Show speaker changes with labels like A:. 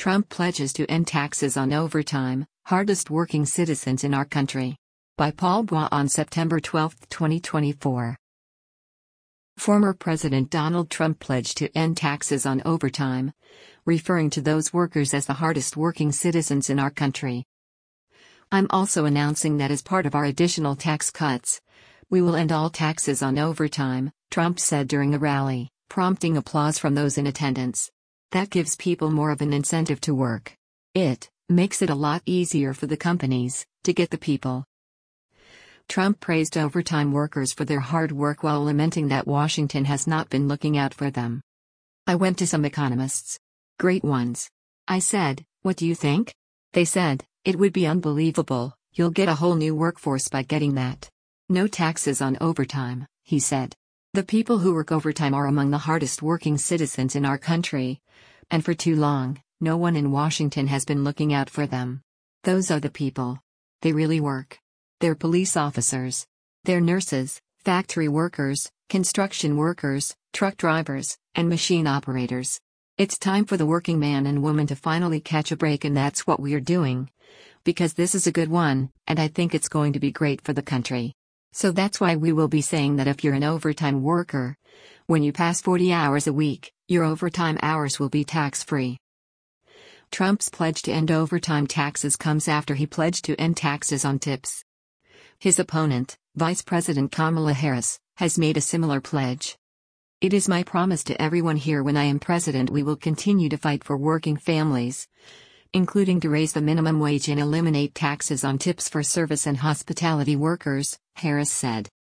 A: Trump pledges to end taxes on overtime, hardest working citizens in our country. By Paul Bois on September 12, 2024. Former President Donald Trump pledged to end taxes on overtime, referring to those workers as the hardest working citizens in our country. I'm also announcing that as part of our additional tax cuts, we will end all taxes on overtime, Trump said during a rally, prompting applause from those in attendance. That gives people more of an incentive to work. It makes it a lot easier for the companies to get the people. Trump praised overtime workers for their hard work while lamenting that Washington has not been looking out for them. I went to some economists. Great ones. I said, "What do you think?" They said, "It would be unbelievable, you'll get a whole new workforce by getting that. No taxes on overtime," he said. The people who work overtime are among the hardest working citizens in our country, and for too long, no one in Washington has been looking out for them. Those are the people. They really work. They're police officers. They're nurses, factory workers, construction workers, truck drivers, and machine operators. It's time for the working man and woman to finally catch a break, and that's what we're doing. Because this is a good one, and I think it's going to be great for the country. So that's why we will be saying that if you're an overtime worker, when you pass 40 hours a week, your overtime hours will be tax-free. Trump's pledge to end overtime taxes comes after he pledged to end taxes on tips. His opponent, Vice President Kamala Harris, has made a similar pledge. "It is my promise to everyone here when I am president we will continue to fight for working families, including to raise the minimum wage and eliminate taxes on tips for service and hospitality workers," Harris said.